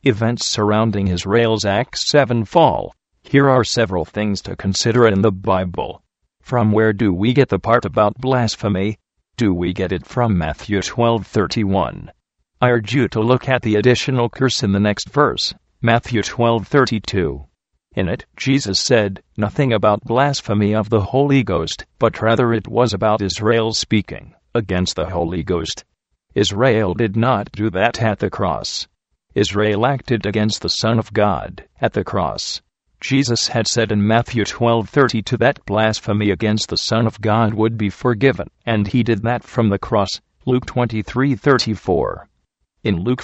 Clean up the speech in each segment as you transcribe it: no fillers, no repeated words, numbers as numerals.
Events surrounding Israel's Acts 7 fall. Here are several things to consider in the Bible. From where do we get the part about blasphemy? Do we get it from Matthew 12:31? I urge you to look at the additional curse in the next verse, Matthew 12:32. In it, Jesus said nothing about blasphemy of the Holy Ghost, but rather it was about Israel speaking against the Holy Ghost. Israel did not do that at the cross. Israel acted against the Son of God at the cross. Jesus had said in Matthew 12:32 that blasphemy against the Son of God would be forgiven, and he did that from the cross, Luke 23:34. In Luke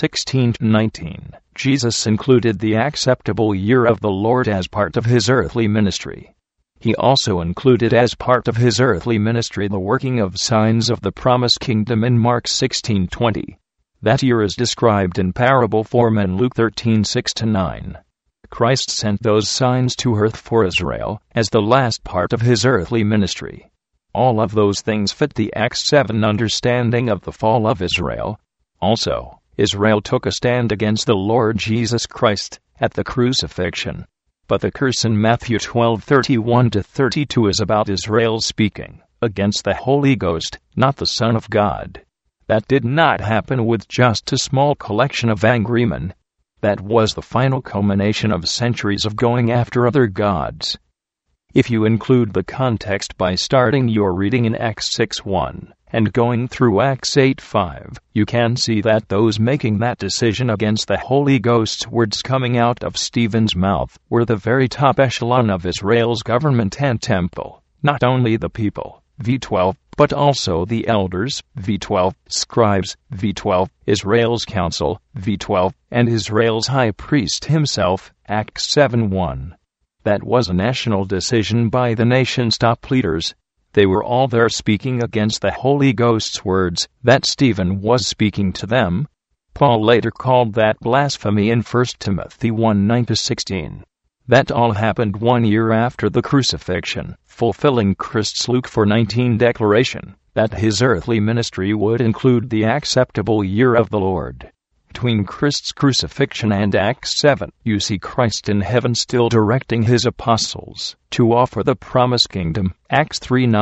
4:16-19, Jesus included the acceptable year of the Lord as part of his earthly ministry. He also included as part of his earthly ministry the working of signs of the promised kingdom in Mark 16:20. That year is described in parable form in Luke 13:6-9. Christ sent those signs to earth for Israel as the last part of his earthly ministry. All of those things fit the Acts 7 understanding of the fall of Israel. Also, Israel took a stand against the Lord Jesus Christ at the crucifixion. But the curse in Matthew 12:31-32 is about Israel speaking against the Holy Ghost, not the Son of God. That did not happen with just a small collection of angry men. That was the final culmination of centuries of going after other gods. If you include the context by starting your reading in Acts 6:1 and going through Acts 8:5, you can see that those making that decision against the Holy Ghost's words coming out of Stephen's mouth were the very top echelon of Israel's government and temple, not only the people, v12, but also the elders, v12, scribes, v12, Israel's council, v12, and Israel's high priest himself, Acts 7:1. That was a national decision by the nation's top leaders. They were all there speaking against the Holy Ghost's words that Stephen was speaking to them. Paul later called that blasphemy in 1 Timothy 1:9-16. That all happened 1 year after the crucifixion, fulfilling Christ's Luke 4:19 declaration that his earthly ministry would include the acceptable year of the Lord. Between Christ's crucifixion and Acts 7, you see Christ in heaven still directing his apostles to offer the promised kingdom, Acts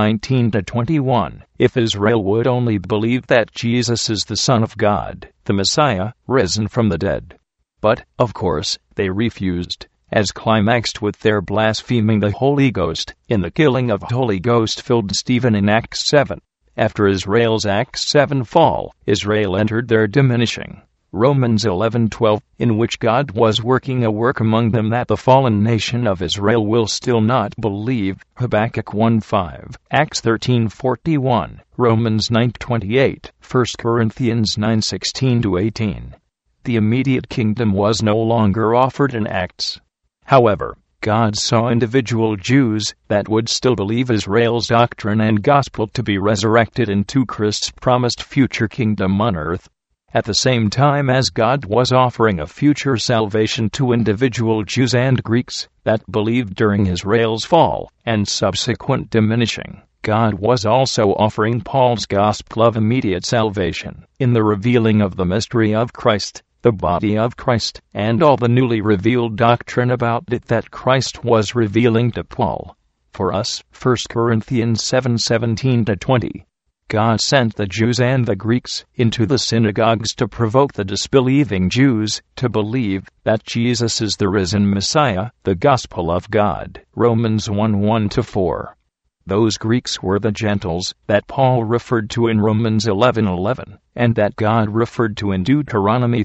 3:19-21. If Israel would only believe that Jesus is the Son of God, the Messiah, risen from the dead. But, of course, they refused, as climaxed with their blaspheming the Holy Ghost in the killing of Holy Ghost-filled Stephen in Acts 7. After Israel's Acts 7 fall, Israel entered their diminishing Romans 11:12, in which God was working a work among them that the fallen nation of Israel will still not believe, Habakkuk 1:5, Acts 13:41, Romans 9:28, 1 Corinthians 9:16-18. The immediate kingdom was no longer offered in Acts. However, God saw individual Jews that would still believe Israel's doctrine and gospel to be resurrected into Christ's promised future kingdom on earth. At the same time as God was offering a future salvation to individual Jews and Greeks that believed during Israel's fall and subsequent diminishing, God was also offering Paul's gospel of immediate salvation in the revealing of the mystery of Christ, the body of Christ, and all the newly revealed doctrine about it that Christ was revealing to Paul. For us, 1 Corinthians 7:17-20. God sent the Jews and the Greeks into the synagogues to provoke the disbelieving Jews to believe that Jesus is the risen Messiah, the gospel of God. Romans 1:1-4. Those Greeks were the Gentiles that Paul referred to in Romans 11:11, and that God referred to in Deuteronomy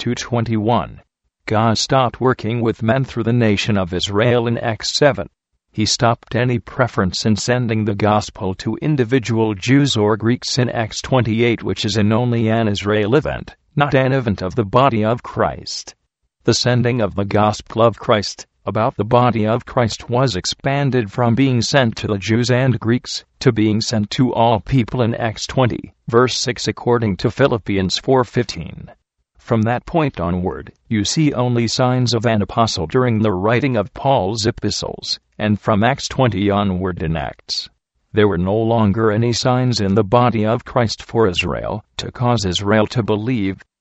32:21. God stopped working with men through the nation of Israel in Acts 7. He stopped any preference in sending the gospel to individual Jews or Greeks in Acts 28, which is in only an Israel event, not an event of the body of Christ. The sending of the gospel of Christ, about the body of Christ, was expanded from being sent to the Jews and Greeks to being sent to all people in Acts 20, verse 6 according to Philippians 4:15. From that point onward, you see only signs of an apostle during the writing of Paul's epistles, and from Acts 20 onward in Acts. There were no longer any signs in the body of Christ for Israel to cause Israel to believe